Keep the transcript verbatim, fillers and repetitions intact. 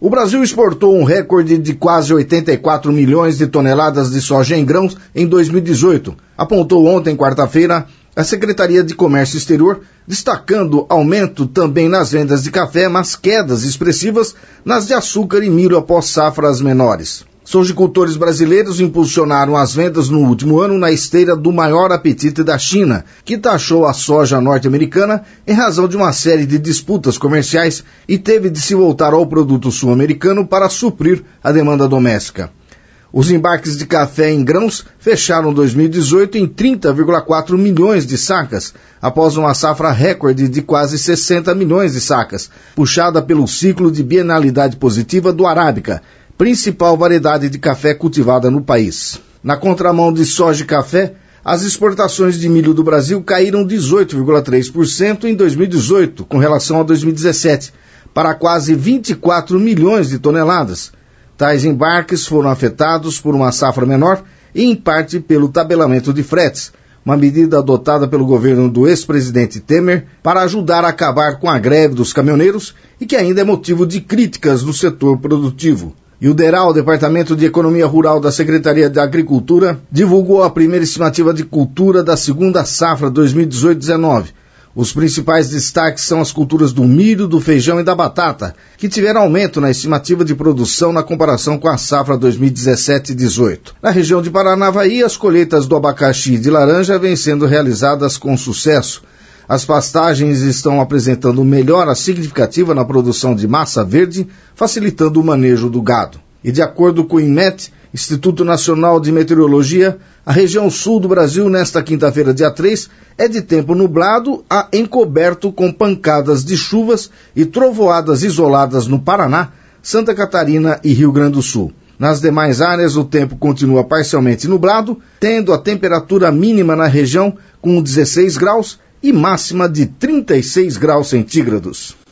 O Brasil exportou um recorde de quase oitenta e quatro milhões de toneladas de soja em grãos em dois mil e dezoito, apontou ontem, quarta-feira, a Secretaria de Comércio Exterior, destacando aumento também nas vendas de café, mas quedas expressivas nas de açúcar e milho após safras menores. Sojicultores brasileiros impulsionaram as vendas no último ano na esteira do maior apetite da China, que taxou a soja norte-americana em razão de uma série de disputas comerciais e teve de se voltar ao produto sul-americano para suprir a demanda doméstica. Os embarques de café em grãos fecharam dois mil e dezoito em trinta vírgula quatro milhões de sacas, após uma safra recorde de quase sessenta milhões de sacas, puxada pelo ciclo de bienalidade positiva do Arábica, principal variedade de café cultivada no país. Na contramão de soja e café, as exportações de milho do Brasil caíram dezoito vírgula três por cento em dois mil e dezoito, com relação a dois mil e dezessete, para quase vinte e quatro milhões de toneladas. Tais embarques foram afetados por uma safra menor e, em parte, pelo tabelamento de fretes, uma medida adotada pelo governo do ex-presidente Temer para ajudar a acabar com a greve dos caminhoneiros e que ainda é motivo de críticas no setor produtivo. E o DERAL, Departamento de Economia Rural da Secretaria da Agricultura, divulgou a primeira estimativa de cultura da segunda safra dois mil e dezoito dezenove. Os principais destaques são as culturas do milho, do feijão e da batata, que tiveram aumento na estimativa de produção na comparação com a safra dois mil e dezessete dezoito. Na região de Paranavaí, as colheitas do abacaxi e de laranja vêm sendo realizadas com sucesso. As pastagens estão apresentando melhora significativa na produção de massa verde, facilitando o manejo do gado. E de acordo com o INMET, Instituto Nacional de Meteorologia, a região sul do Brasil, nesta quinta-feira, dia três, é de tempo nublado a encoberto com pancadas de chuvas e trovoadas isoladas no Paraná, Santa Catarina e Rio Grande do Sul. Nas demais áreas, o tempo continua parcialmente nublado, tendo a temperatura mínima na região com dezesseis graus e máxima de trinta e seis graus centígrados.